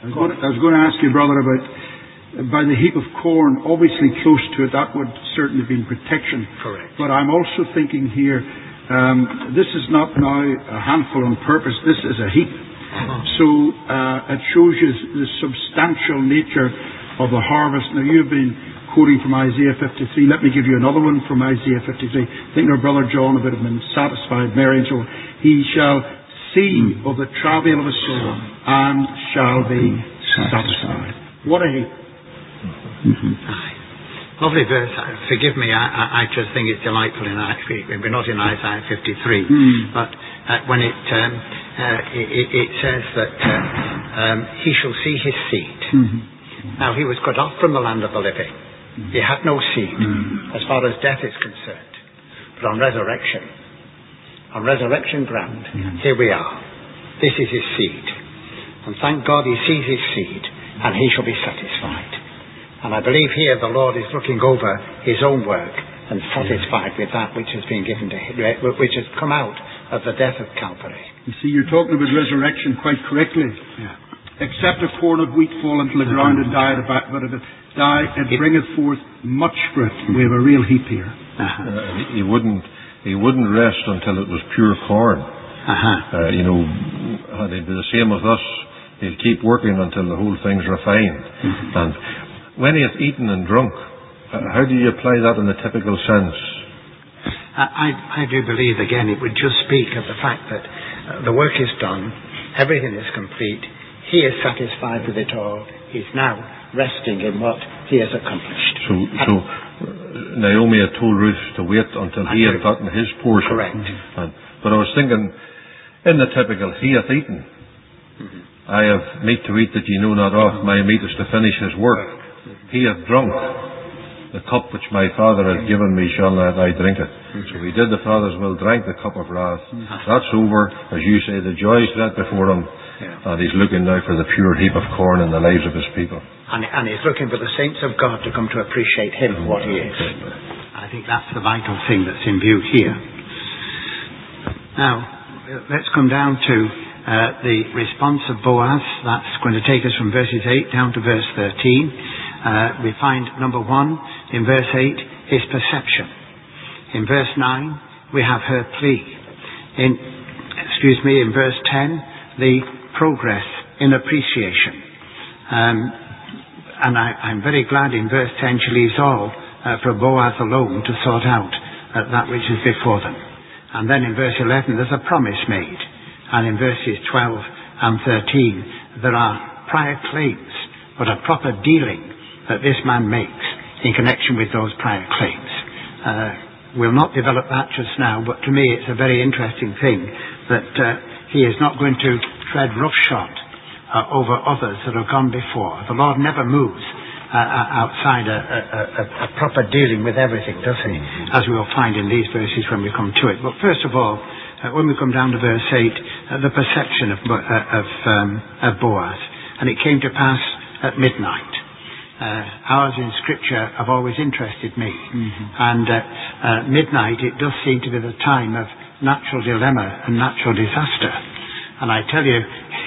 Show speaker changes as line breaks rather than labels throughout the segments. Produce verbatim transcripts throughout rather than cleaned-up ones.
I was, going to, I was going to ask you, brother, about uh, by the heap of corn, obviously close to it, that would certainly be protection.
Correct.
But I'm also thinking here, um, this is not now a handful on purpose, this is a heap. Uh-huh. So uh, it shows you the substantial nature of the harvest. Now, you've been quoting from Isaiah fifty-three. Let me give you another one from Isaiah fifty-three. I think our brother John would have been satisfied, Mary, and so he shall see of the travail of his soul and shall be satisfied. What a heap.
Mm-hmm. Lovely verse. Forgive me, I, I just think it's delightful in Isaiah. We're not in Isaiah fifty-three, mm. but uh, when it, um, uh, it it says that uh, um, he shall see his seed. Mm-hmm. Now, he was cut off from the land of the living. Mm-hmm. He had no seed mm-hmm. as far as death is concerned. But on resurrection, on resurrection ground, mm-hmm. here we are. This is his seed. And thank God he sees his seed, and he shall be satisfied. And I believe here the Lord is looking over his own work and satisfied with that which has been given to him, which has come out of the death of Calvary.
You see, you're talking about resurrection quite correctly.
Yeah.
Except a corn of wheat fall into the ground and die, but if it die, it bringeth forth much fruit. We have a real heap here.
Uh-huh. Uh, he wouldn't. He wouldn't rest until it was pure corn.
Uh-huh.
Uh, you know, he'd be the same with us. He'll keep working until the whole thing's refined. Mm-hmm. And when he hath eaten and drunk, uh, how do you apply that in the typical sense?
I, I do believe, again, it would just speak of the fact that uh, the work is done, everything is complete. He is satisfied with it all. He's now resting in what he has accomplished.
So, so Naomi had told Ruth to wait until he had gotten his portion.
Correct.
Mm-hmm. And, but I was thinking, in the typical, he hath eaten. Mm-hmm. I have meat to eat that ye know not of. My meat is to finish his work. Mm-hmm. He hath drunk. The cup which my Father hath given me shall not I drink it. Mm-hmm. So he did the Father's will, drank the cup of wrath. Mm-hmm. That's over. As you say, the joy is set before him. Yeah. And he's looking now for the pure heap of corn in the lives of his people.
And, and he's looking for the saints of God to come to appreciate him and what he is. I think that's the vital thing that's in view here. Now, let's come down to uh, the response of Boaz. That's going to take us from verses eight down to verse thirteen. Uh, we find, number one, in verse eight, his perception. In verse nine, we have her plea. In, excuse me, in verse ten, the progress in appreciation. Um, and I, I'm very glad in verse ten she leaves all uh, for Boaz alone to sort out uh, that which is before them. And then in verse eleven there's a promise made. And in verses twelve and thirteen there are prior claims, but a proper dealing that this man makes in connection with those prior claims. Uh, we'll not develop that just now, but to me it's a very interesting thing that uh, he is not going to tread roughshod uh, over others that have gone before. The Lord never moves uh, outside a, a, a, a proper dealing with everything, does he? As we will find in these verses when we come to it. But first of all, uh, when we come down to verse eight, uh, the perception of, uh, of, um, of Boaz. And it came to pass at midnight. Uh, hours in Scripture have always interested me. Mm-hmm. And uh, uh, midnight, it does seem to be the time of natural dilemma and natural disaster. And I tell you,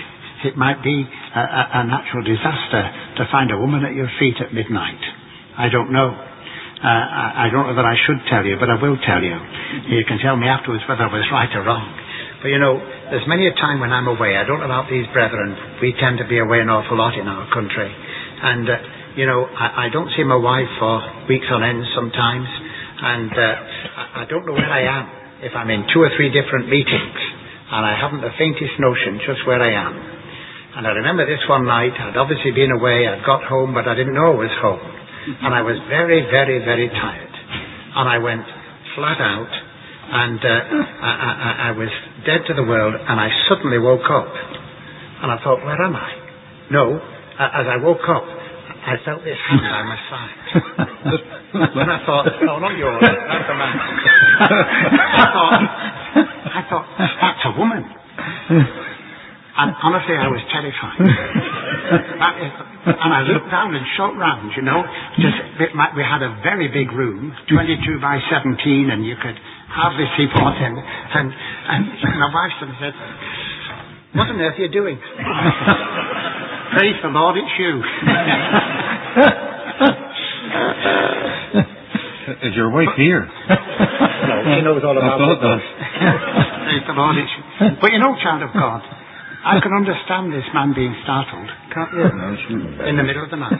it might be a, a, a natural disaster to find a woman at your feet at midnight. I don't know. Uh, I, I don't know that I should tell you, but I will tell you. You can tell me afterwards whether I was right or wrong. But you know, there's many a time when I'm away. I don't know about these brethren. We tend to be away an awful lot in our country. And, uh, you know, I, I don't see my wife for weeks on end sometimes. And uh, I, I don't know where I am. If I'm in two or three different meetings, and I haven't the faintest notion just where I am. And I remember this one night, I'd obviously been away, I'd got home, but I didn't know I was home. And I was very, very, very tired. And I went flat out, and uh, I, I, I was dead to the world, and I suddenly woke up. And I thought, where am I? No, as I woke up, I felt this hand by my side. And I thought, no, not yours, that's a man. I thought, I thought, that's a woman. And honestly, I was terrified. That is, and I looked down and shot round, you know. Just, we had a very big room, twenty-two by seventeen, and you could hardly see what in. And, and my wife sort of said, what on earth are you doing? Praise the Lord, it's you.
Is your wife here?
No, she knows all about it. Praise the Lord, it's you. But you know, child of God, I can understand this man being startled, can't you? In the middle of the night.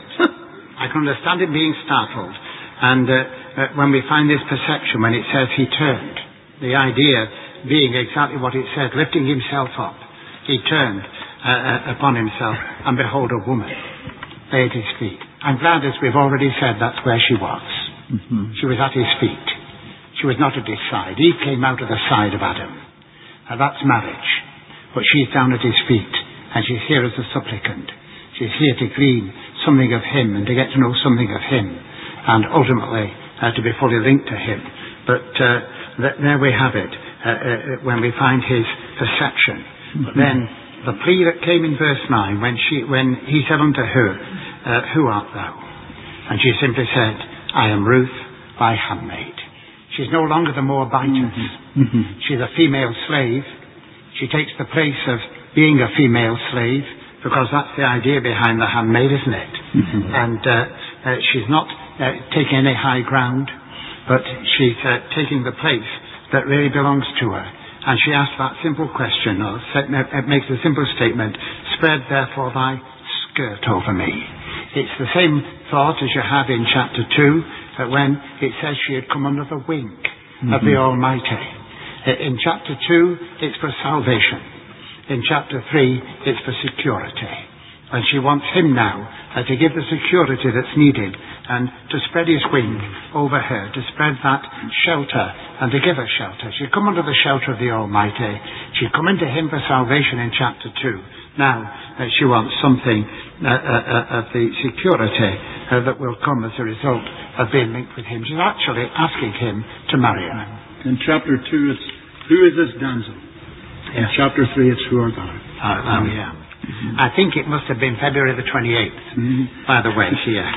I can understand him being startled. And uh, uh, when we find this perception, when it says he turned, the idea being exactly what it said, lifting himself up, he turned uh, uh, upon himself, and behold, a woman lay at his feet. I'm glad, as we've already said, that's where she was. Mm-hmm. She was at his feet. She was not at his side. Eve came out of the side of Adam. Now that's marriage. But she's down at his feet, and she's here as a supplicant. She's here to glean something of him and to get to know something of him, and ultimately uh, to be fully linked to him. But uh, th- there we have it, uh, uh, when we find his perception. Mm-hmm. But then the plea that came in verse nine, when she, when he said unto her, uh, who art thou? And she simply said, I am Ruth, thy handmaid. She's no longer the Moabitess. Mm-hmm. She's a female slave. She takes the place of being a female slave, because that's the idea behind the handmaid, isn't it? Mm-hmm. And uh, uh, she's not uh, taking any high ground, but she's uh, taking the place that really belongs to her. And she asks that simple question, or it makes a simple statement, spread therefore thy skirt over me. It's the same thought as you have in chapter two, uh, when it says she had come under the wing mm-hmm. of the Almighty. In chapter two, it's for salvation. In chapter three, it's for security. And she wants him now uh, to give the security that's needed, and to spread his wing over her, to spread that shelter, and to give her shelter. She'd come under the shelter of the Almighty. She'd come into him for salvation in chapter two. Now, uh, she wants something uh, uh, uh, of the security uh, that will come as a result of being linked with him. She's actually asking him to marry her.
In chapter two, it's who is this damsel? In
yeah.
chapter three, it's who are thou?
Uh, oh, yeah. Mm-hmm. I think it must have been February the twenty-eighth, mm-hmm. by the way, here.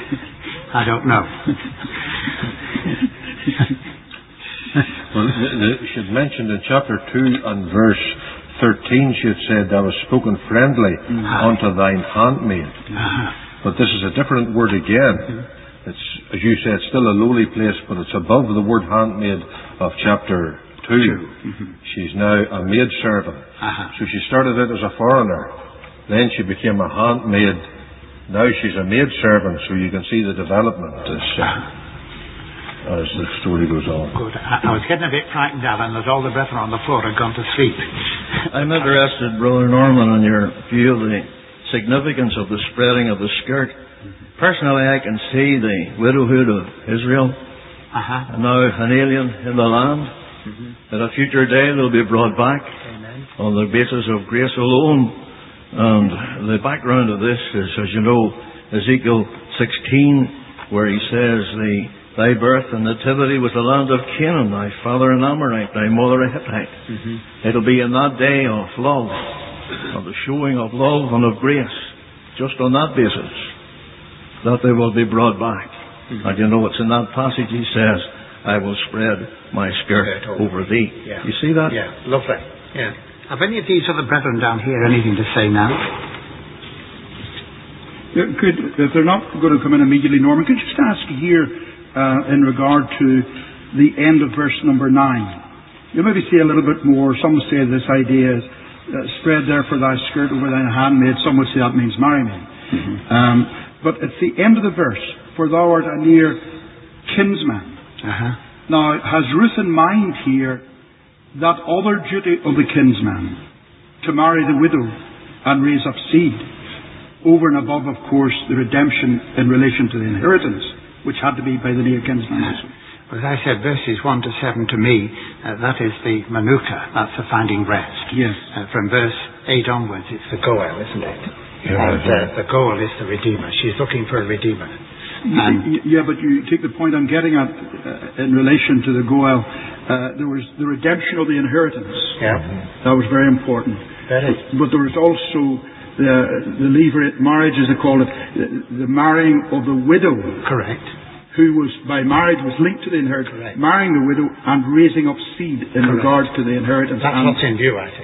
I don't know.
Well, she had mentioned in chapter two and verse thirteen, she had said, thou hast spoken friendly uh-huh. unto thine handmaid. Uh-huh. But this is a different word again. Mm-hmm. It's, as you said, still a lowly place, but it's above the word handmaid of chapter two. Mm-hmm. She's now a maidservant. Uh-huh. So she started out as a foreigner. Then she became a handmaid. Now she's a maidservant, so you can see the development as, uh, as the story goes on.
Good. I, I was getting a bit frightened, Alan, that all the brethren on the floor had gone to sleep.
I'm interested, Brother Norman, on your view of the significance of the spreading of the skirt. Mm-hmm. Personally, I can see the widowhood of Israel, uh-huh. and now an alien in the land. Mm-hmm. At a future day they'll be brought back. Amen. On the basis of grace alone. And the background of this is, as you know, Ezekiel sixteen, where he says, the, thy birth and nativity was the land of Canaan, thy father an Amorite, thy mother a Hittite. Mm-hmm. It'll be in that day of love, of the showing of love and of grace, just on that basis, that they will be brought back. Mm-hmm. And you know, it's in that passage he says, I will spread my skirt over thee. Yeah. You see that?
Yeah, lovely. Yeah. Have any of these other brethren down here anything to say now?
Yeah, could, if they're not going to come in immediately, Norman, could you just ask here uh, in regard to the end of verse number nine? You maybe see a little bit more. Some will say this idea is uh, spread therefore thy skirt over thine handmaid. Some would say that means marry me. Mm-hmm. Um, but it's the end of the verse, for thou art a near kinsman. Uh-huh. Now, has Ruth in mind here that other duty of the kinsman, to marry the widow and raise up seed, over and above, of course, the redemption in relation to the inheritance, which had to be by the near kinsman also?
As I said, verses one to seven to me, uh, that is the manuka, that's the finding rest.
Yes.
Uh, from verse eight onwards, it's the goel, isn't it? Yeah, and uh, the goel is the redeemer. She's looking for a redeemer.
And yeah, but you take the point I'm getting at uh, in relation to the goel. Uh, there was the redemption of the inheritance.
Yeah.
That was very important.
That is.
But there was also the, the levirate marriage, as they call it, the, the marrying of the widow.
Correct.
Who was, by marriage, was linked to the inheritance.
Correct.
Marrying the widow and raising up seed in Correct. Regards to the inheritance.
That's what's in view, I think.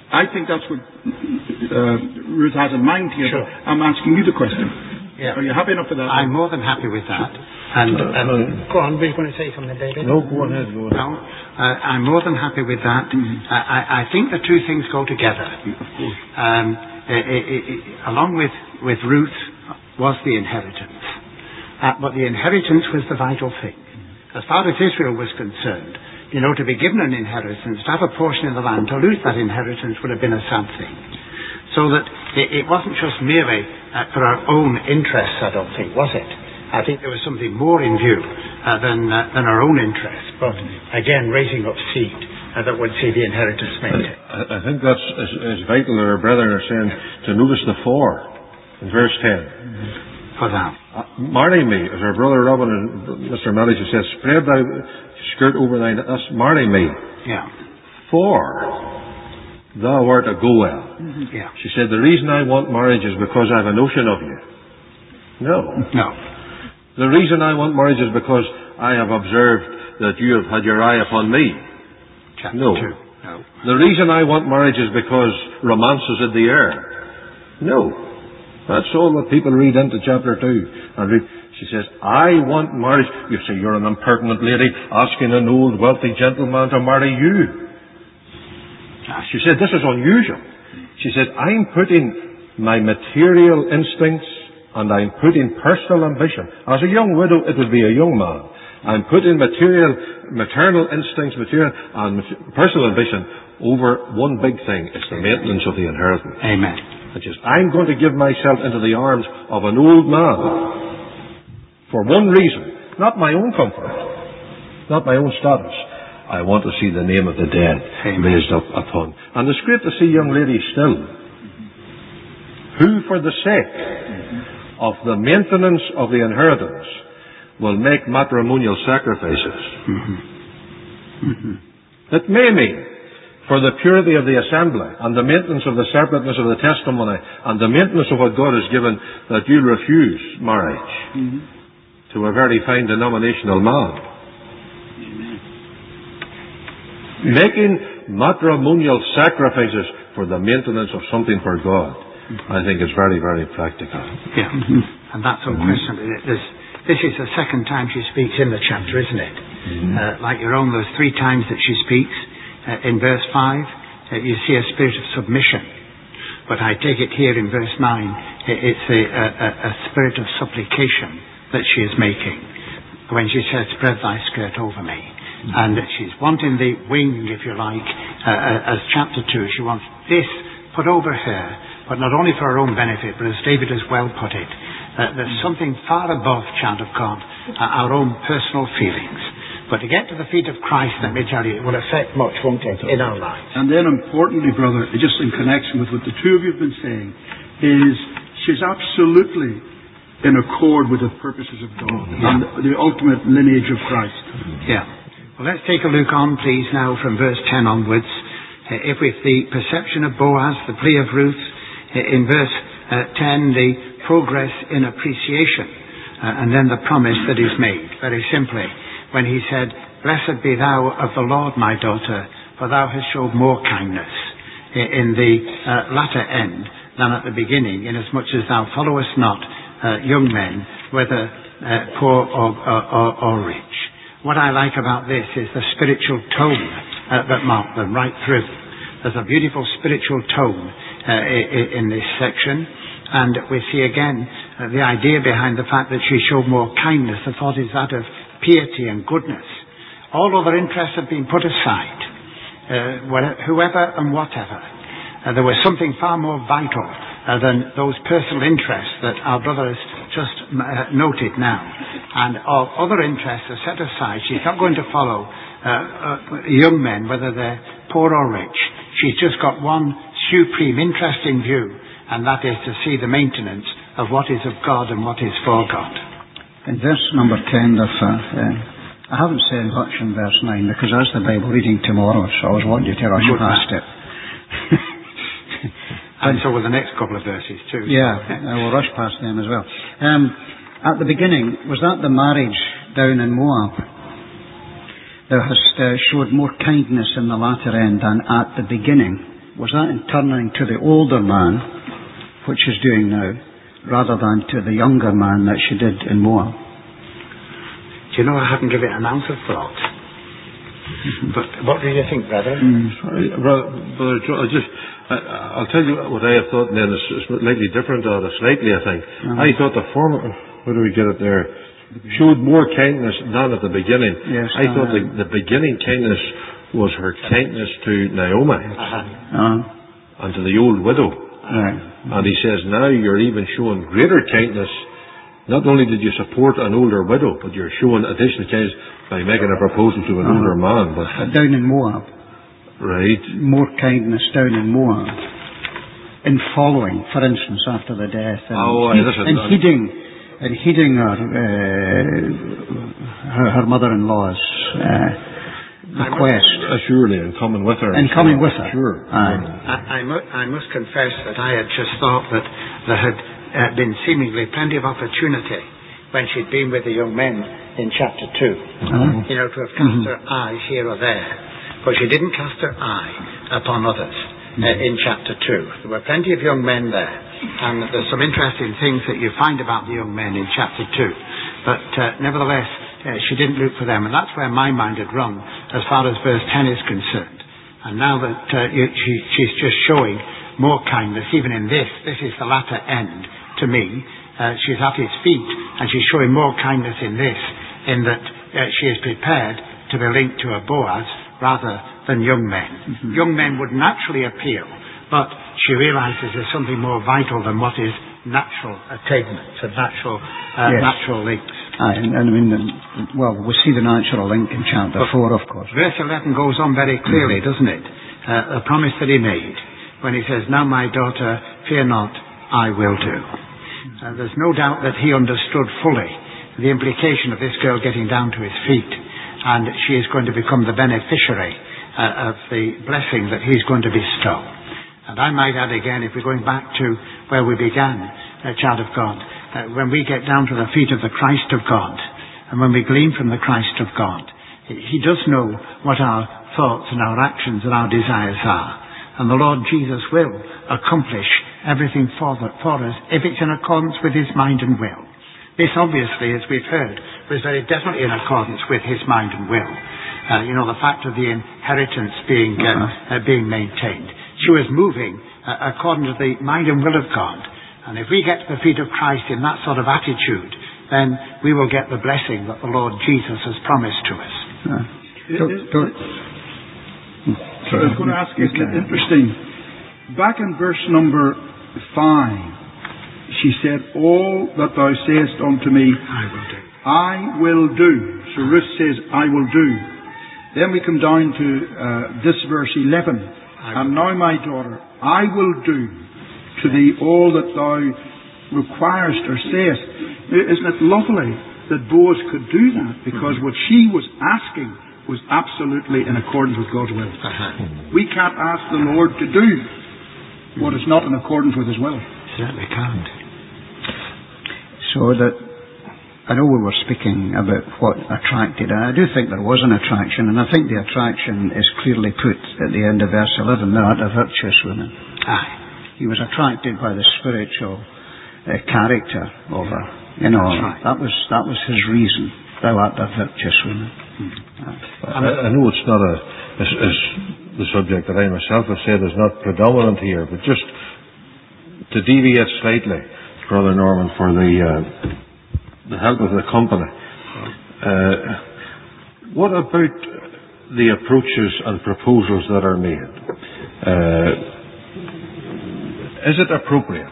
I think that's what uh, Ruth has in mind here.
Sure.
I'm asking you the question.
Yeah.
Are you happy enough with that?
I'm more than happy with that. And um, go on, were you going to say something, David?
No, go ahead. Go ahead.
No, uh, I'm more than happy with that. Mm-hmm. I, I, I think the two things go together. Um, it, it, it, along with, with Ruth was the inheritance. Uh, but the inheritance was the vital thing. As far as Israel was concerned, you know, to be given an inheritance, to have a portion in the land, to lose that inheritance would have been a sad thing. So that it, it wasn't just merely uh, for our own interests, I don't think, was it? I think there was something more in view uh, than, uh, than our own interests. But again, raising up seed uh, that would see the inheritance maintained.
I, I think that's as, as vital that our brethren are saying to notice the four in verse ten.
For that.
Uh, marry me, as our brother Robin and Mister Manager says, spread thy skirt over thine, that's marry me.
Yeah.
For thou art a Goel.
Mm-hmm. Yeah.
She said, the reason I want marriage is because I have a notion of you. No.
No.
The reason I want marriage is because I have observed that you have had your eye upon me.
Chapter
no.
two. No.
The reason I want marriage is because romance is in the air. No. That's all that people read into chapter two. And read, she says, I want marriage. You say, you're an impertinent lady asking an old wealthy gentleman to marry you. She said, this is unusual. She said, I'm putting my material instincts and I'm putting personal ambition. As a young widow, it would be a young man. I'm putting material, maternal instincts, material and personal ambition over one big thing. It's the maintenance of the inheritance.
Amen.
Which is, I'm going to give myself into the arms of an old man for one reason. Not my own comfort. Not my own status. I want to see the name of the dead Amen. Raised up upon. And it's great to see young ladies still who, for the sake of the maintenance of the inheritance, will make matrimonial sacrifices.
Mm-hmm. Mm-hmm.
It may mean, for the purity of the assembly and the maintenance of the separateness of the testimony and the maintenance of what God has given, that you refuse marriage mm-hmm. to a very fine denominational man. Mm-hmm. Making matrimonial sacrifices for the maintenance of something for God. I think it's very, very practical.
Yeah, mm-hmm. and that's unquestionably. This, this is the second time she speaks in the chapter, isn't it? Mm-hmm. Uh, like your own, there's three times that she speaks. Uh, in verse five, uh, you see a spirit of submission. But I take it here in verse nine, it's a, a, a spirit of supplication that she is making. When she says, spread thy skirt over me. Mm-hmm. And she's wanting the wing, if you like, uh, as chapter two. She wants this put over her. But not only for our own benefit, but as David has well put it, uh, there's something far above, child of God, uh, our own personal feelings. But to get to the feet of Christ, let me tell you, it will affect much, won't it, in our lives.
And then importantly, brother, just in connection with what the two of you have been saying, is she's absolutely in accord with the purposes of God yeah. and the ultimate lineage of Christ.
Yeah. Well, let's take a look on, please, now from verse ten onwards. Uh, if with the perception of Boaz, the plea of Ruth, in verse uh, ten, the progress in appreciation, uh, and then the promise that is made, very simply, when he said, blessed be thou of the Lord, my daughter, for thou hast showed more kindness in the uh, latter end than at the beginning, inasmuch as thou followest not uh, young men, whether uh, poor or, or, or rich. What I like about this is the spiritual tone uh, that marked them right through. There's a beautiful spiritual tone Uh, in this section, and we see again uh, the idea behind the fact that she showed more kindness. The thought is that of piety and goodness. All other interests have been put aside, uh, whoever and whatever. Uh, there was something far more vital uh, than those personal interests that our brother has just uh, noted now. And all other interests are set aside. She's not going to follow uh, uh, young men, whether they're poor or rich. She's just got one supreme interest in view, and that is to see the maintenance of what is of God and what is for God.
In verse number ten, of, uh, uh, I haven't said much in verse nine because that's the Bible reading tomorrow, so I was wanting you to rush past it.
And so will the next couple of verses too.
Yeah, I will rush past them as well. Um, at the beginning, was that the marriage down in Moab? Thou hast uh, showed more kindness in the latter end than at the beginning. was that in turning to the older man, which she's doing now, rather than to the younger man that she did in Moab?
Do you know, I haven't given it an ounce of thought. But what do you think, brother?
Mm, sorry, brother, brother Joe, I just, I, I'll tell you what I have thought, and then it's, it's slightly different, or slightly, I think. Uh-huh. I thought the former, where do we get it there, showed more kindness than at the beginning.
Yes,
I
uh,
thought the, the beginning kindness was her kindness to Naomi,
uh-huh. Uh-huh.
and to the old widow.
Right.
And he says, now you're even showing greater kindness. Not only did you support an older widow, but you're showing additional kindness by making a proposal to an uh-huh. older man. But
down in Moab.
Right.
More kindness down in Moab. In following, for instance, after the death. And,
oh,
he,
listen,
and heeding, and heeding her, uh, her, her mother-in-law's uh, request.
Uh, surely, and coming with her.
And coming with her.
Sure.
Aye.
I, I, mu- I must confess that I had just thought that there had uh, been seemingly plenty of opportunity when she'd been with the young men in chapter two. Uh-huh. You know, to have cast mm-hmm. her eye here or there. But she didn't cast her eye upon others mm-hmm. uh, in chapter two. There were plenty of young men there. And there's some interesting things that you find about the young men in chapter two. But uh, nevertheless, uh, she didn't look for them. And that's where my mind had run as far as verse ten is concerned. And now that uh, she, she's just showing more kindness, even in this, this is the latter end to me. Uh, she's at his feet, and she's showing more kindness in this, in that uh, she is prepared to be linked to a Boaz rather than young men. Mm-hmm. Young men would naturally appeal, but she realizes there's something more vital than what is natural attainments and natural, uh, yes. natural links.
Aye, and, and I mean, well, we see the natural link in chapter but four, of course.
Verse eleven goes on very clearly, doesn't it? Uh, a promise that he made when he says, now my daughter, fear not, I will do. Uh, there's no doubt that he understood fully the implication of this girl getting down to his feet, and she is going to become the beneficiary uh, of the blessing that he's going to bestow. And I might add again, if we're going back to where we began, uh, child of God, uh, when we get down to the feet of the Christ of God, and when we glean from the Christ of God, he does know what our thoughts and our actions and our desires are. And the Lord Jesus will accomplish everything for, the, for us if it's in accordance with his mind and will. This obviously, as we've heard, was very definitely in accordance with his mind and will. Uh, you know, the fact of the inheritance being, uh, uh, being maintained. She was moving uh, according to the mind and will of God. And if we get to the feet of Christ in that sort of attitude, then we will get the blessing that the Lord Jesus has promised to us.
Uh,
don't, don't. So I was going to ask you, isn't it interesting? Back in verse number five, she said, all that thou sayest unto me,
I will do.
I will do. So Ruth says, I will do. Then we come down to uh, this verse eleven. And now, my daughter, I will do to thee all that thou requirest or sayest. Isn't it lovely that Boaz could do that? Because what she was asking was absolutely in accordance with God's will. Uh-huh. We can't ask the Lord to do what is not in accordance with his will.
Certainly can't.
So that, I know we were speaking about what attracted, and I do think there was an attraction, and I think the attraction is clearly put at the end of verse eleven, thou art a virtuous woman.
Aye.
He was attracted by the spiritual uh, character of her. You know, right. that was that was his reason. Thou art a virtuous woman.
Mm-hmm. I, I know it's not a, as, as the subject that I myself have said is not predominant here, but just to deviate slightly, Brother Norman, for the uh, the help of the company. Uh, what about the approaches and proposals that are made? Uh, is it appropriate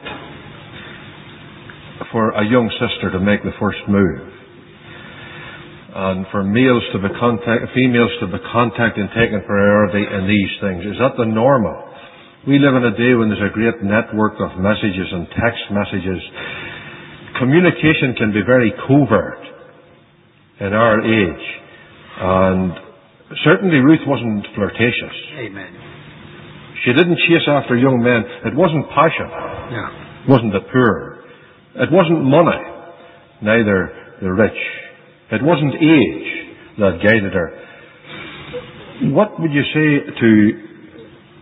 for a young sister to make the first move, and for males to be contact, females to be contacting, taking priority in these things? Is that the normal? We live in a day when there's a great network of messages and text messages. Communication can be very covert in our age. And certainly Ruth wasn't flirtatious.
Amen.
She didn't chase after young men. It wasn't passion.
Yeah.
It wasn't the poor. It wasn't money. Neither the rich. It wasn't age that guided her. What would you say to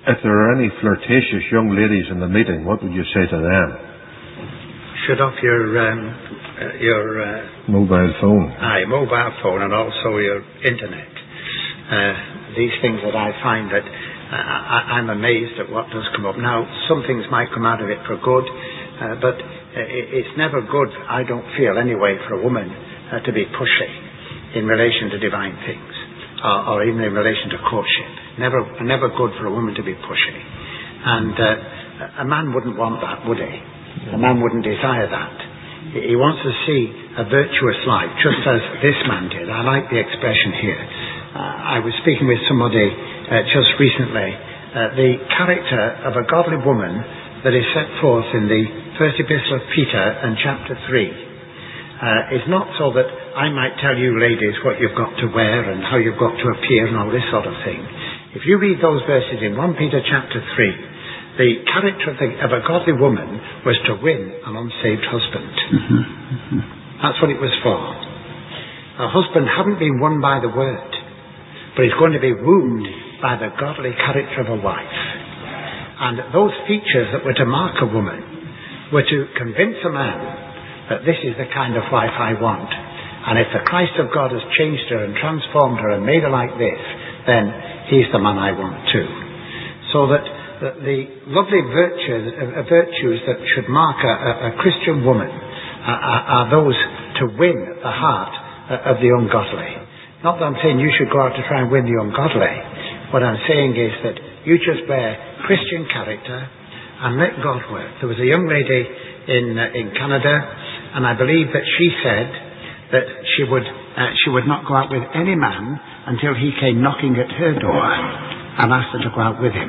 if there are any flirtatious young ladies in the meeting, what would you say to them?
Shut off your um, uh, your uh,
mobile phone.
Aye, mobile phone, and also your internet. Uh, these things that I find that uh, I, I'm amazed at what does come up. Now, some things might come out of it for good, uh, but uh, it's never good, I don't feel anyway, for a woman uh, to be pushy in relation to divine things, or, or even in relation to courtship. Never, never good for a woman to be pushy. And uh, a man wouldn't want that, would he? A man wouldn't desire that. He wants to see a virtuous life, just as this man did. I like the expression here. Uh, I was speaking with somebody uh, just recently. Uh, the character of a godly woman that is set forth in the first epistle of Peter and chapter three uh, is not so that I might tell you ladies what you've got to wear and how you've got to appear and all this sort of thing. If you read those verses in First Peter chapter three, the character of, the, of a godly woman was to win an unsaved husband. That's what it was for. A husband hadn't been won by the word, but he's going to be wooed by the godly character of a wife. And those features that were to mark a woman were to convince a man that this is the kind of wife I want. And if the Christ of God has changed her and transformed her and made her like this, then he's the man I want too. So that the, the lovely virtues, uh, virtues that should mark a, a, a Christian woman uh, are, are those to win the heart uh, of the ungodly. Not that I'm saying you should go out to try and win the ungodly. What I'm saying is that you just bear Christian character and let God work. There was a young lady in uh, in Canada, and I believe that she said that she would uh, she would not go out with any man until he came knocking at her door and asked her to go out with him.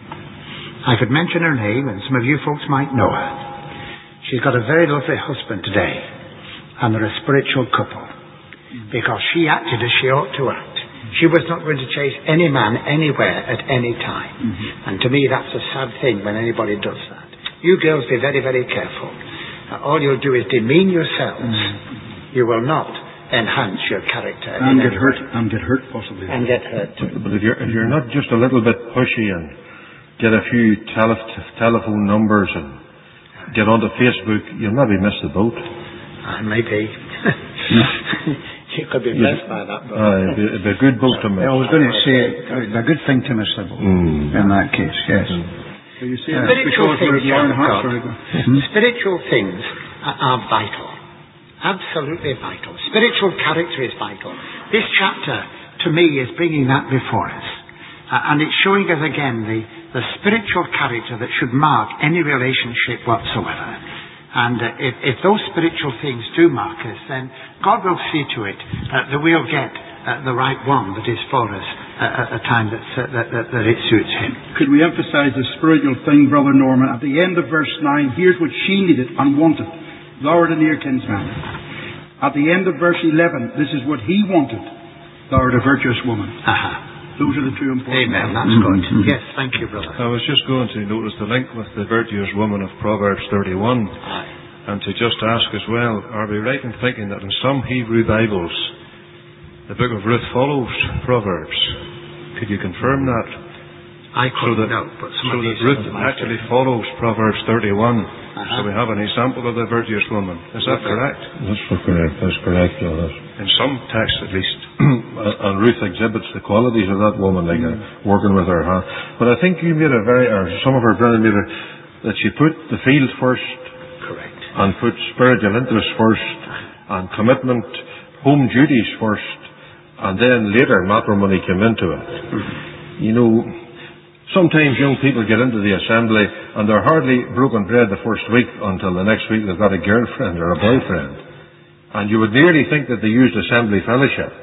I could mention her name, and some of you folks might know her. She's got a very lovely husband today, and they're a spiritual couple, because she acted as she ought to act. She was not going to chase any man anywhere at any time. Mm-hmm. And to me, that's a sad thing when anybody does that. You girls be very, very careful. Uh, all you'll do is demean yourselves. Mm-hmm. You will not enhance your character.
And get hurt. And get hurt, possibly.
And get hurt.
But, but if you're, if you're not just a little bit pushy and get a few tele- telephone numbers and get onto Facebook, you'll maybe miss the boat.
Uh, maybe. You could be blessed by that, but
uh, it'd, be, it'd be a good boat to miss.
I was going to say, it'd be a good thing to miss the boat mm. in that case, yes. Mm.
So you see,
uh, spiritual things,
mm-hmm.
spiritual things are, are vital. Absolutely vital. Spiritual character is vital. This chapter, to me, is bringing that before us. Uh, and it's showing us again the, the spiritual character that should mark any relationship whatsoever. And uh, if, if those spiritual things do mark us, then God will see to it uh, that we'll get uh, the right one that is for us uh, at a time that's, uh, that, that, that it suits Him.
Could we emphasize the spiritual thing, Brother Norman? At the end of verse nine, here's what she needed and wanted. Thou art a near kinsman. At the end of verse eleven, this is what he wanted. Thou art a virtuous woman.
Uh-huh.
Those are the two important
Amen. That's mm-hmm. good. Yes, thank you, brother.
I was just going to notice the link with the virtuous woman of Proverbs thirty-one.
Aye.
And to just ask as well, are we right in thinking that in some Hebrew Bibles, the book of Ruth follows Proverbs? Could you confirm that?
I couldn't
so that,
know, but
so that Ruth actually follows Proverbs thirty-one.
Uh-huh.
So we have an example of the virtuous woman. Is that correct?
That's correct. That's correct, yeah.
In some texts, at least. And Ruth exhibits the qualities of that woman, like mm. uh, working with her hand. But I think you made a very, or some of our brethren made a, that she put the field first.
Correct.
And put spiritual interest first, and commitment, home duties first, and then later matrimony came into it. Mm-hmm. You know, sometimes young people get into the assembly and they're hardly broken bread the first week until the next week they've got a girlfriend or a boyfriend. And you would nearly think that they used assembly fellowship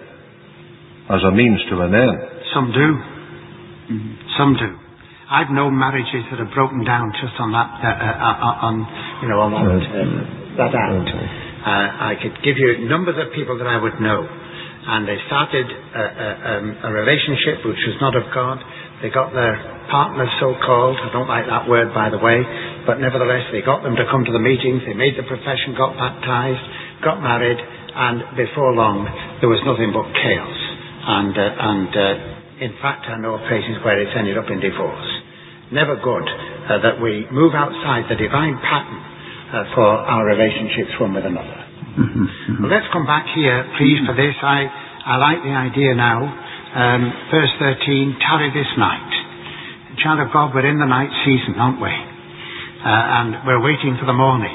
as a means to an end.
Some do. Mm-hmm. Some do. I've known marriages that have broken down just on that, uh, uh, on you know, on that, uh, that act. Uh, I could give you numbers of people that I would know, and they started a, a, um, a relationship which was not of God. They got their partners, so-called. I don't like that word, by the way, but nevertheless, they got them to come to the meetings. They made the profession, got baptized, got married, and before long, there was nothing but chaos. And uh, and uh, in fact, I know of places where it's ended up in divorce. never good uh, that we move outside the divine pattern uh, for our relationships one with another. Mm-hmm. Well, let's come back here, please, for this. I, I like the idea now. Um, verse thirteen, tarry this night. Child of God, we're in the night season, aren't we? Uh, and we're waiting for the morning.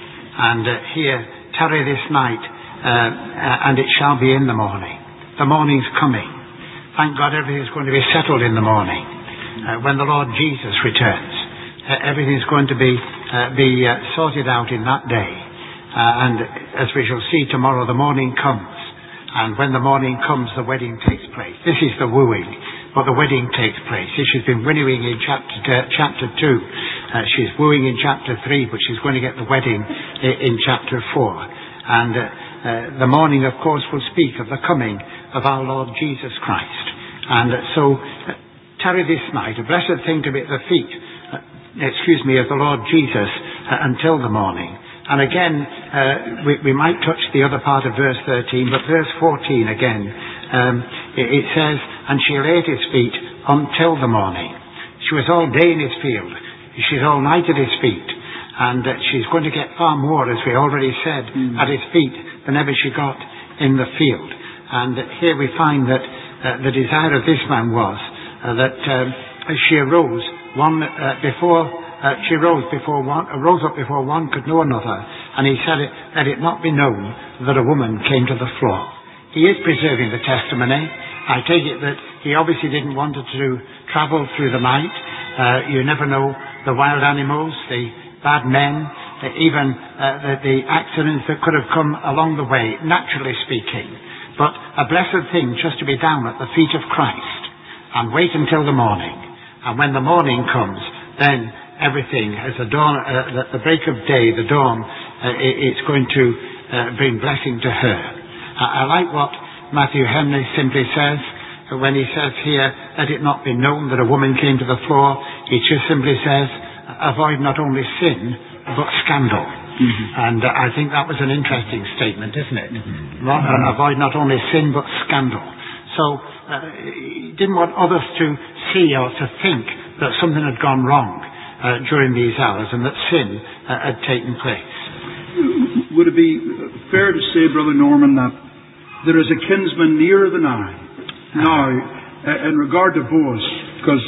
And uh, here, tarry this night, uh, uh, and it shall be in the morning. The morning's coming. Thank God everything's going to be settled in the morning. Uh, when the Lord Jesus returns, uh, everything's going to be, uh, be uh, sorted out in that day. Uh, and as we shall see tomorrow, the morning comes. And when the morning comes, the wedding takes place. This is the wooing, but the wedding takes place. She's been winnowing in chapter uh, chapter two. Uh, she's wooing in chapter three, but she's going to get the wedding in, in chapter four. And uh, uh, the morning, of course, will speak of the coming of our Lord Jesus Christ. And uh, so, uh, tarry this night, a blessed thing to be at the feet, uh, excuse me, of the Lord Jesus uh, until the morning. And again, uh, we, we might touch the other part of verse thirteen, but verse fourteen again, um, it, it says, and she lay at his feet until the morning. She was all day in his field. She's all night at his feet. And uh, she's going to get far more, as we already said, mm. at his feet than ever she got in the field. And uh, here we find that uh, the desire of this man was uh, that um, as she arose, one uh, before... Uh, she rose before one, uh, rose up before one could know another, and he said, it, "Let it not be known that a woman came to the floor." He is preserving the testimony. I take it that he obviously didn't want her to travel through the night. Uh, you never know the wild animals, the bad men, uh, even uh, the, the accidents that could have come along the way, naturally speaking. But a blessed thing just to be down at the feet of Christ and wait until the morning. And when the morning comes, then everything, as the dawn, uh, the break of day, the dawn, uh, it, it's going to uh, bring blessing to her. I, I like what Matthew Henry simply says uh, when he says here, "Let it not be known that a woman came to the floor." He just simply says, "Avoid not only sin, but scandal." Mm-hmm. And uh, I think that was an interesting statement, isn't it? Mm-hmm. Not, uh, avoid not only sin, but scandal. So uh, he didn't want others to see or to think that something had gone wrong Uh, during these hours, and that sin uh, had taken place.
Would it be fair to say, Brother Norman, that there is a kinsman nearer than I? Now, uh, in regard to Boaz, because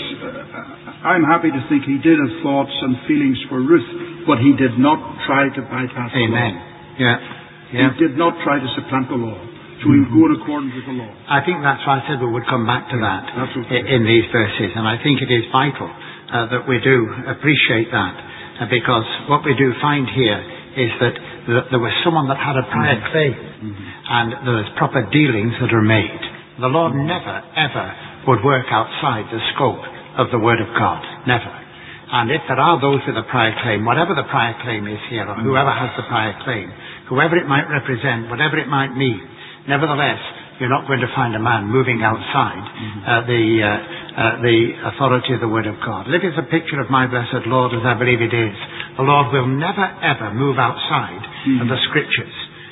uh, I'm happy to think he did have thoughts and feelings for Ruth, but he did not try to bypass the law.
Amen. Yeah. Yeah.
He did not try to supplant the law. So he would go in accordance with the law.
I think that's why I said we would come back to that okay. in these verses, and I think it is vital Uh, that we do appreciate that, uh, because what we do find here is that th- there was someone that had a prior claim, mm-hmm. and there was proper dealings that are made. The Lord never, ever would work outside the scope of the Word of God. Never. And if there are those with a prior claim, whatever the prior claim is here, or whoever has the prior claim, whoever it might represent, whatever it might mean, nevertheless, you're not going to find a man moving outside uh, the uh, uh, the authority of the Word of God. If it's a picture of my blessed Lord, as I believe it is, the Lord will never ever move outside mm-hmm. of the Scriptures.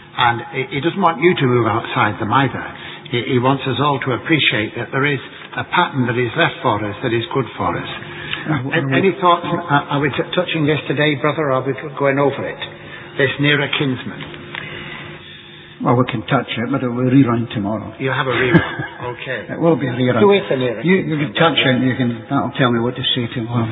And He doesn't want you to move outside them either. He, he wants us all to appreciate that there is a pattern that is left for us that is good for us. Uh, Any thoughts? Are we t- touching this today, brother, or are we going over it? This nearer kinsman.
Well, we can touch it, but it will rerun tomorrow.
You have a rerun. Okay.
It will be a rerun.
Who is the nearer
you, you can touch it, and you can, that'll tell me what to say tomorrow.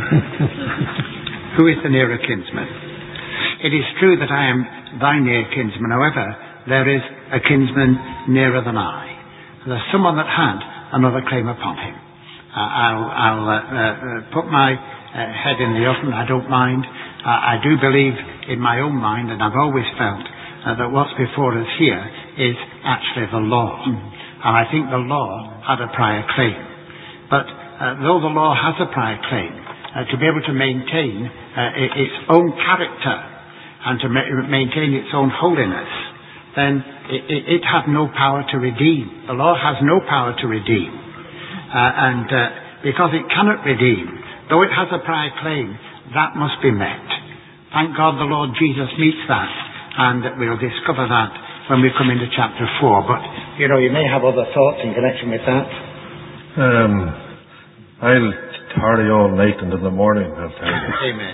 Who is the nearer kinsman? It is true that I am thy near kinsman. However, there is a kinsman nearer than I. There's someone that had another claim upon him. Uh, I'll, I'll uh, uh, put my uh, head in the oven. I don't mind. Uh, I do believe in my own mind, and I've always felt Uh, that what's before us here is actually the law. Mm. And I think the law had a prior claim. But uh, though the law has a prior claim, uh, to be able to maintain uh, its own character and to ma- maintain its own holiness, then it, it had no power to redeem. The law has no power to redeem. Uh, and uh, because it cannot redeem, though it has a prior claim, that must be met. Thank God the Lord Jesus meets that. And we'll discover that when we come into chapter four. But, you know, you may have other thoughts in connection with that.
Um, I'll tarry all night and in the morning I'll tell you.
Amen.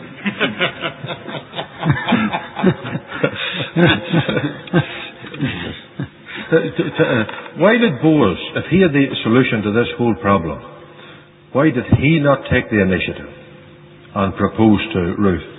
Why did Boaz, if he had the solution to this whole problem, why did he not take the initiative and propose to Ruth?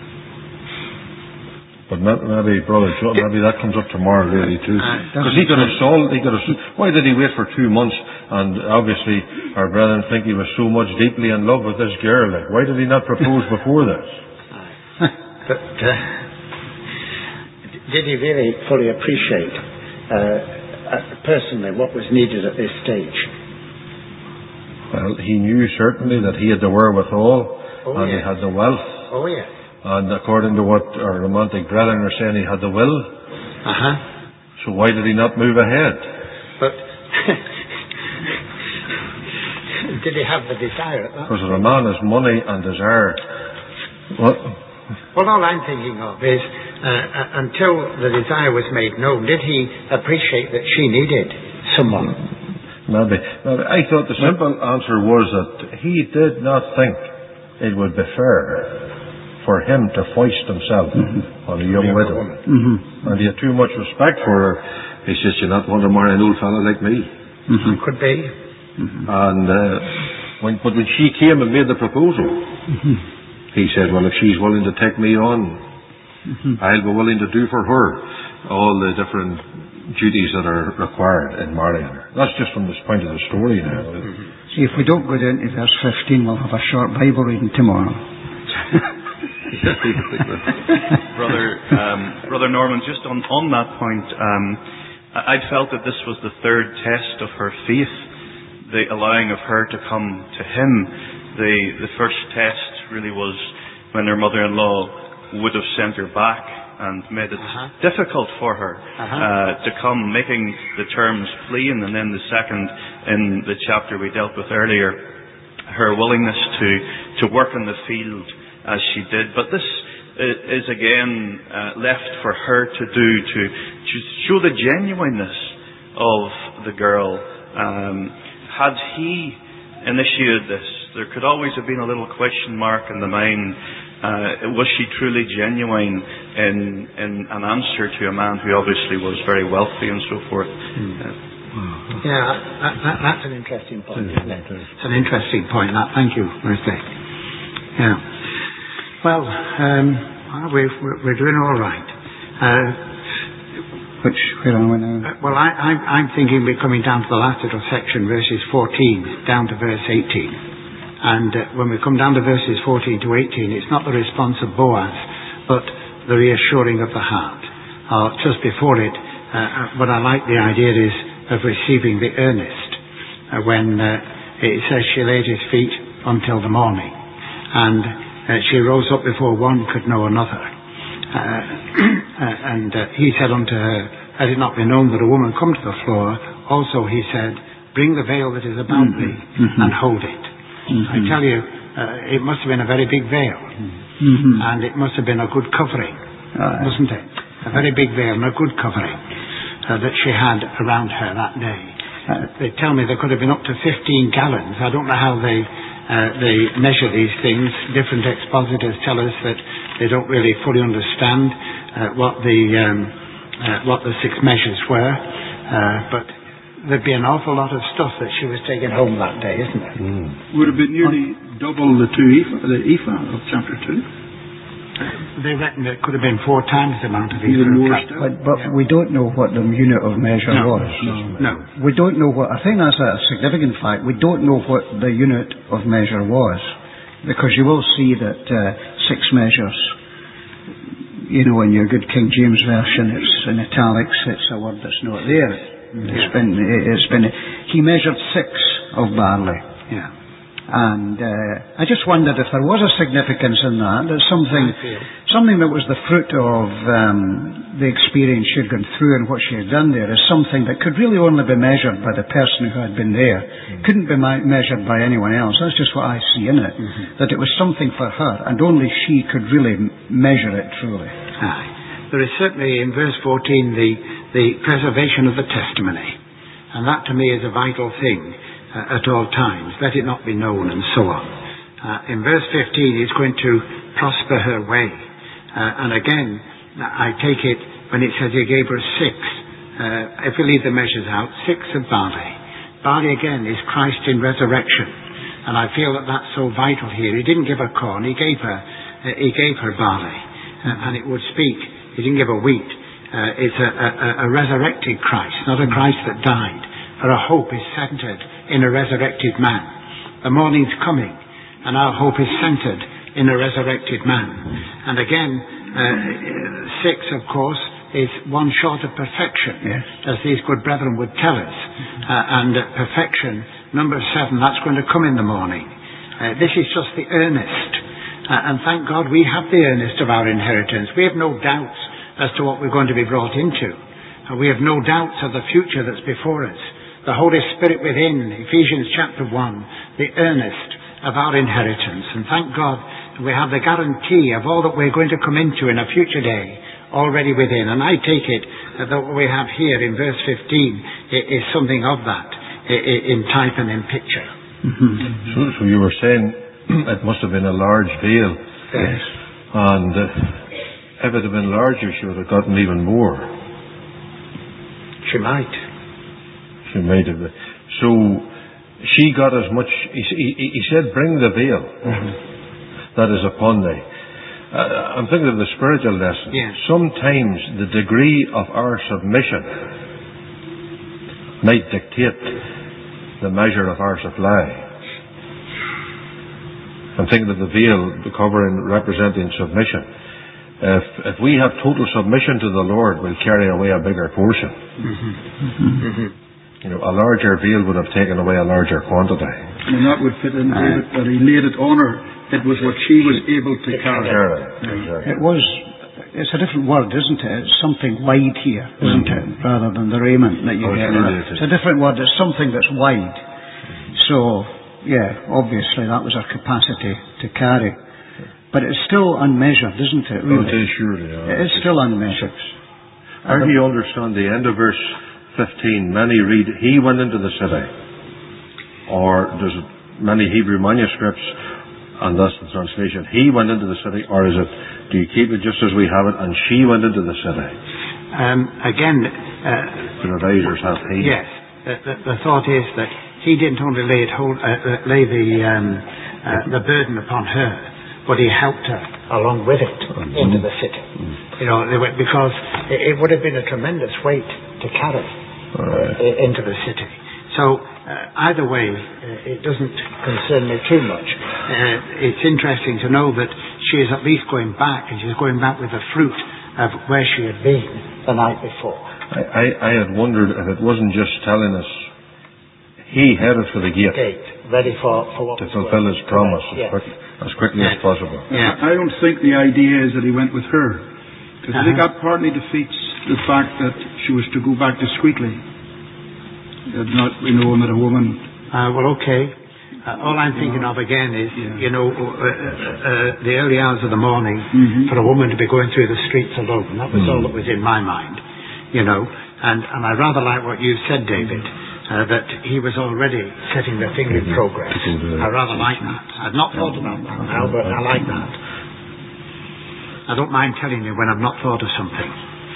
But maybe, Brother John, maybe that comes up tomorrow, really, too. Because he could have solved, he could have, why did he wait for two months? And obviously, our brethren think he was so much deeply in love with this girl. Like, why did he not propose before this?
But uh, did he really fully appreciate uh, uh, personally what was needed at this stage?
Well, he knew certainly that he had the wherewithal,
oh,
and
yes.
he had the wealth.
Oh, yes.
And according to what our romantic brethren are saying, he had the will.
Uh-huh.
So why did he not move ahead?
But did he have the desire at that?
Because a man has money and desire. What?
Well, all I'm thinking of is, uh, until the desire was made known, did he appreciate that she needed someone?
Maybe. Maybe. I thought the simple answer was that he did not think it would be fair for him to foist himself mm-hmm. on a young widow. Mm-hmm. And he had too much respect for her. He says, "You're not going to marry an old fellow like me."
Mm-hmm. Could be.
Mm-hmm. And uh, when, but when she came and made the proposal, mm-hmm. he said, "Well, if she's willing to take me on, mm-hmm. I'll be willing to do for her all the different duties that are required in marrying her." That's just from this point of the story now.
Mm-hmm. See, if we don't go down to verse fifteen, we'll have a short Bible reading tomorrow.
Brother um, Brother Norman, just on, on that point, um, I felt that this was the third test of her faith, the allowing of her to come to him. The, the first test really was when her mother-in-law would have sent her back and made it uh-huh. difficult for her uh-huh. uh, to come, making the terms plain. And then the second, in the chapter we dealt with earlier, her willingness to, to work in the field as she did. But this is again uh, left for her to do, to, to show the genuineness of the girl. Um, had he initiated this, there could always have been a little question mark in the mind. Uh, was she truly genuine in, in an answer to a man who obviously was very wealthy and so forth? Mm. Uh,
yeah, that, that, that's an interesting point, isn't it? It's an interesting point. That, thank you, Mercy. Yeah. Well, um, we're, we're doing all right. Uh,
Which, where are we now?
Uh, well, I, I, I'm thinking we're coming down to the last little section, verses fourteen down to verse eighteen. And uh, when we come down to verses fourteen to eighteen, it's not the response of Boaz, but the reassuring of the heart. Uh, just before it, uh, what I like the idea is of receiving the earnest, uh, when uh, it says she laid his feet until the morning. And Uh, she rose up before one could know another. Uh, uh, and uh, he said unto her, had it not been known that a woman come to the floor, also he said, bring the veil that is about mm-hmm. thee mm-hmm. and hold it. Mm-hmm. I tell you, uh, it must have been a very big veil. Mm-hmm. And it must have been a good covering, uh, wasn't it? A very big veil and a good covering uh, that she had around her that day. Uh, they tell me there could have been up to fifteen gallons. I don't know how they... Uh, they measure these things. Different expositors tell us that they don't really fully understand uh, what the um, uh, what the six measures were, uh, but there'd be an awful lot of stuff that she was taking home that day, isn't it?
Mm. Would have been nearly double the two ephah, the ephah of chapter two.
They reckon it could have been four times the amount of
Even more
ephah.
But, but yeah. we don't know what the unit of measure
no,
was.
No, no.
We don't know what, I think that's a significant fact, we don't know what the unit of measure was. Because you will see that uh, six measures, you know, in your good King James Version, it's in italics, it's a word that's not there. Mm-hmm. It's been, it's been, he measured six of barley.
Yeah.
And uh, I just wondered if there was a significance in that, that something something that was the fruit of um, the experience she had gone through and what she had done there is something that could really only be measured by the person who had been there. Mm-hmm. Couldn't be ma- measured by anyone else. That's just what I see in it. Mm-hmm. That it was something for her, and only she could really m- measure it truly.
Aye. There is certainly in verse fourteen the, the preservation of the testimony. And that to me is a vital thing. uh, at all times. Let it not be known, and so on. Uh, in verse fifteen, he's going to prosper her way. Uh, and again, I take it when it says he gave her six, uh, if we leave the measures out, six of barley. Barley again is Christ in resurrection. And I feel that that's so vital here. He didn't give her corn, he gave her, uh, he gave her barley. Uh, and it would speak, he didn't give her wheat. Uh, it's a, a, a resurrected Christ, not a Christ that died. For our hope is centered in a resurrected man. The morning's coming, and our hope is centered in a resurrected man. And again, uh, six, of course, is one short of perfection, yes, as these good brethren would tell us. Uh, and uh, perfection, number seven, that's going to come in the morning. Uh, this is just the earnest. Uh, and thank God we have the earnest of our inheritance. We have no doubts as to what we're going to be brought into. Uh, we have no doubts of the future that's before us. The Holy Spirit within, Ephesians chapter one, the earnest of our inheritance. And thank God we have the guarantee of all that we're going to come into in a future day already within. And I take it that what we have here in verse fifteen is something of that in type and in picture.
Mm-hmm. So, so you were saying it must have been a large veil.
Yes.
And uh, if it had been larger, she would have gotten even more.
She might.
She might have. So she got as much. He, he, he said, "Bring the veil mm-hmm. that is upon thee." Uh, I'm thinking of the spiritual lesson.
Yes. Sometimes
the degree of our submission might dictate the measure of our supply. I'm thinking of the veil, the covering representing submission. If if we have total submission to the Lord, we'll carry away a bigger portion.
Mm-hmm. Mm-hmm.
You know, a larger veil would have taken away a larger quantity.
And that would fit in, David, that he laid it on her. It was what she was able to carry.
Exactly.
It was, it's a different word, isn't it? It's something wide here, isn't mm-hmm. it? Rather than the raiment that you oh, get. It's a different word. It's something that's wide. Mm-hmm. So, yeah, obviously that was her capacity to carry. But it's still unmeasured, isn't it, really?
Oh, it is surely. Yeah.
It is still unmeasured.
How do you understand the end of verse fifteen? Many read, he went into the city. Or there's many Hebrew manuscripts, and that's the translation, he went into the city, or is it, do you keep it just as we have it, and she went into the city?
Um, again, uh,
the revisers have he.
Yes, the, the, the thought is that he didn't only lay, it hold, uh, lay the, um, uh, the burden upon her, but he helped her along with it mm-hmm. into the city. Mm-hmm. You know, because it, it would have been a tremendous weight to carry right. uh, into the city. So uh, either way, uh, it doesn't concern me too much. Uh, it's interesting to know that she is at least going back, and she's going back with the fruit of where she had been the night before.
I, I, I had wondered if it wasn't just telling us he headed for the gate,
gate ready for, for what
to fulfill his promise as,
yes.
quick, as quickly yes. as possible.
Yeah.
I don't think the idea is that he went with her, because uh-huh. I think that partly defeats the fact that she was to go back discreetly. Not, you know, met a woman.
Uh, well, okay. Uh, all I'm thinking of again is, yeah. you know, uh, uh, uh, the early hours of the morning mm-hmm. for a woman to be going through the streets alone. That was mm-hmm. all that was in my mind, you know. And, and I rather like what you said, David, uh, that he was already setting the thing in progress. I rather like that. I've not thought about that now, but I like that. I don't mind telling you when I've not thought of something.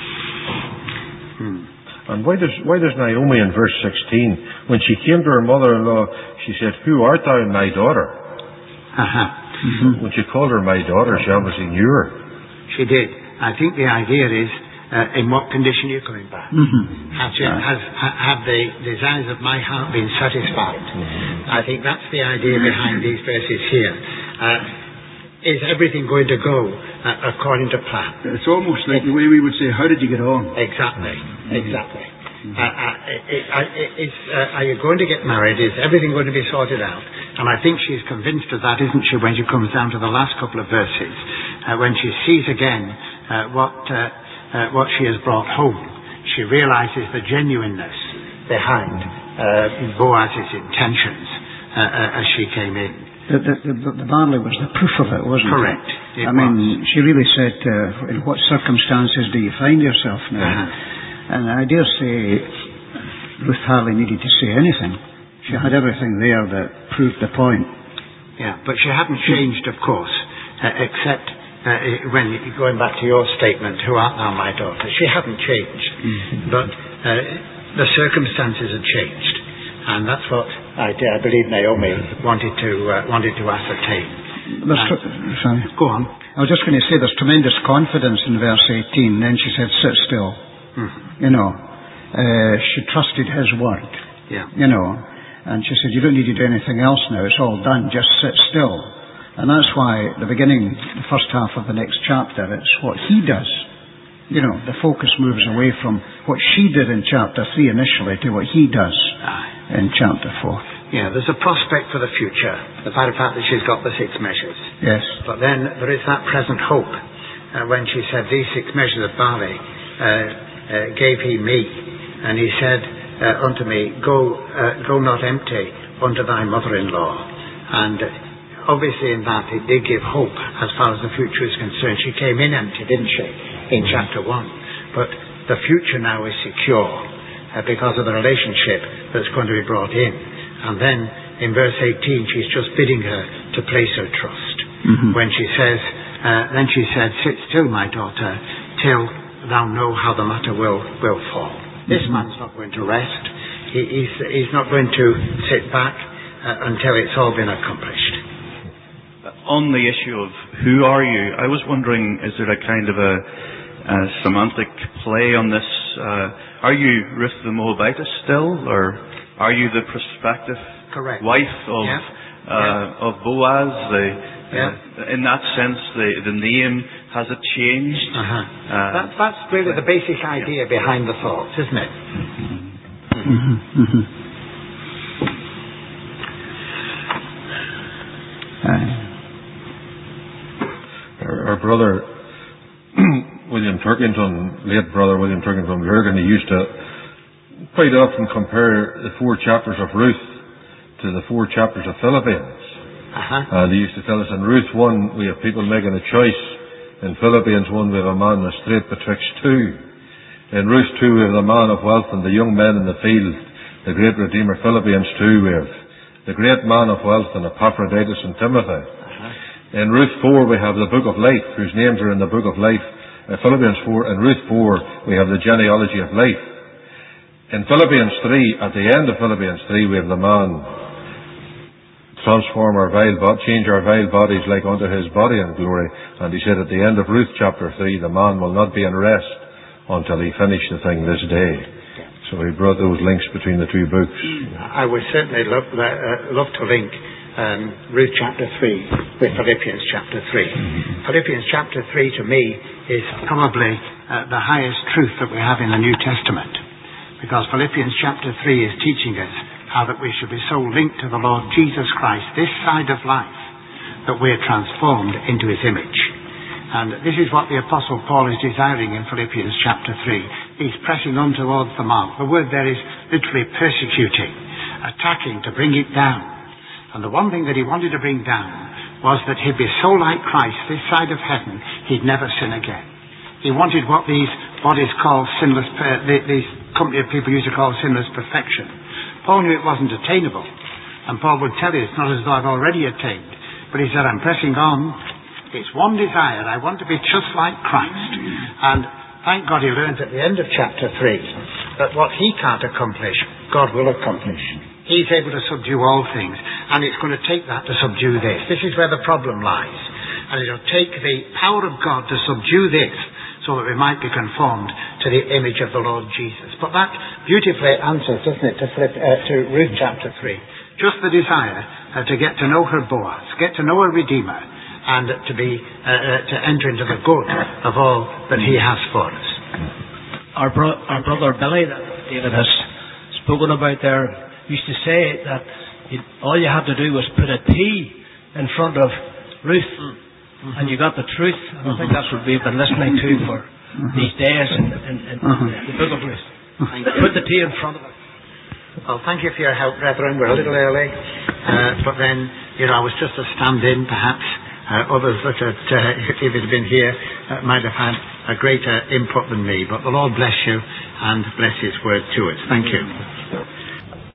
Hmm.
And why does why does Naomi in verse sixteen, when she came to her mother-in-law, she said, "Who art thou, my daughter?"
Uh-huh.
Mm-hmm. When she called her my daughter, she obviously knew her.
She did. I think the idea is, uh, in what condition you're coming back.
Mm-hmm.
Has, you, has ha, have the desires of my heart been satisfied? Mm-hmm. I think that's the idea behind these verses here. Uh, is everything going to go uh, according to plan?
It's almost like the way we would say, how did you get on?
Exactly, exactly. Mm-hmm. Uh, uh, it, it, it's, uh, are you going to get married? Is everything going to be sorted out? And I think she's convinced of that, isn't she, when she comes down to the last couple of verses, uh, when she sees again uh, what, uh, uh, what she has brought home. She realizes the genuineness behind uh, Boaz's intentions uh, uh, as she came in.
The, the, the, the barley was the proof of it, wasn't
Correct.
it?
Correct.
I mean, she really said, uh, in what circumstances do you find yourself now?
Uh-huh.
And I dare say Ruth hardly needed to say anything. She had everything there that proved the point.
Yeah, but she hadn't changed, of course, uh, except uh, when, going back to your statement, who art thou, my daughter? She hadn't changed, mm-hmm. but uh, the circumstances had changed. And that's what I, I believe Naomi wanted to uh, wanted to ascertain.
Uh, sorry.
Go on.
I was just going to say there's tremendous confidence in verse eighteen. Then she said, sit still. Mm-hmm. You know, uh, she trusted his word.
Yeah.
You know, and she said, you don't need to do anything else now. It's all done. Just sit still. And that's why the beginning, the first half of the next chapter, it's what he does. You know, the focus moves away from what she did in chapter three initially to what he does in chapter four.
Yeah, there's a prospect for the future, the fact that she's got the six measures.
Yes.
But then there is that present hope uh, when she said, these six measures of barley uh, uh, gave he me, and he said uh, unto me, go, uh, go not empty unto thy mother-in-law. And uh, obviously in that it did give hope as far as the future is concerned. She came in empty, didn't she, in chapter one? But the future now is secure uh, because of the relationship that's going to be brought in. And then in verse eighteen, she's just bidding her to place her trust. Mm-hmm. When she says, uh, then she said, sit still, my daughter, till thou know how the matter will, will fall. Mm-hmm. This man's not going to rest. He, he's, he's not going to sit back uh, until it's all been accomplished.
On the issue of who are you, I was wondering, is there a kind of a, a semantic play on this? Uh, are you Ruth the Moabitess still, or are you the prospective
Correct.
wife of
yeah.
Uh,
yeah.
of Boaz? The,
yeah.
uh, in that sense, the, the name, has it changed?
Uh-huh.
Uh,
that, that's really the basic idea yeah. behind the thoughts, isn't it?
Mm-hmm. Mm-hmm.
Our, our brother William Turkington, late brother William Turkington Lurgan, he used to quite often compare the four chapters of Ruth to the four chapters of Philippians.
Uh-huh.
And he used to tell us in Ruth one, we have people making a choice. In Philippians one, we have a man straight betwixt two. In Ruth two, we have the man of wealth and the young men in the field, the great Redeemer. Philippians two, we have the great man of wealth and Epaphroditus and Timothy. Uh-huh. In Ruth four, we have the book of life, whose names are in the book of life. In Philippians four, in Ruth four, we have the genealogy of life. In Philippians three, at the end of Philippians three, we have the man transform our vile bodies, change our vile bodies like unto his body in glory. And he said at the end of Ruth chapter three, the man will not be in rest until he finish the thing this day. So he brought those links between the two books.
I would certainly love, uh, love to link um, Ruth chapter three with Philippians chapter three. Mm-hmm. Philippians chapter three to me is probably uh, the highest truth that we have in the New Testament. Because Philippians chapter three is teaching us how that we should be so linked to the Lord Jesus Christ this side of life that we are transformed into his image. And this is what the Apostle Paul is desiring in Philippians chapter three. He's pressing on towards the mark. The word there is literally persecuting, attacking to bring it down. And the one thing that he wanted to bring down was that he'd be so like Christ this side of heaven, he'd never sin again. He wanted what these bodies call sinless, per- these company of people used to call sinless perfection. Paul knew it wasn't attainable. And Paul would tell you, it's not as though I've already attained. But he said, I'm pressing on. It's one desire. I want to be just like Christ. And thank God he learns at the end of chapter three that what he can't accomplish, God will accomplish. He's able to subdue all things. And it's going to take that to subdue this. This is where the problem lies. And it'll take the power of God to subdue this, so that we might be conformed to the image of the Lord Jesus. But that beautifully answers, doesn't it, to, flip, uh, to Ruth chapter three. Just the desire uh, to get to know her Boaz, get to know her Redeemer, and to be uh, uh, to enter into the good of all that he has for us.
Our, bro- our brother Billy, that David has spoken about there, used to say that it, all you had to do was put a T in front of Ruth, mm-hmm. and you got the truth. And I think that's what we've been listening to for mm-hmm. these days in, in, in mm-hmm. the book of Ruth. Put the T in front of it.
Well, thank you for your help, brethren. We're a little early, uh, but then, you know, I was just a stand-in, perhaps. Uh, others that had, uh, if it had been here, uh, might have had a greater input than me. But the Lord bless you and bless his word to us. Thank you.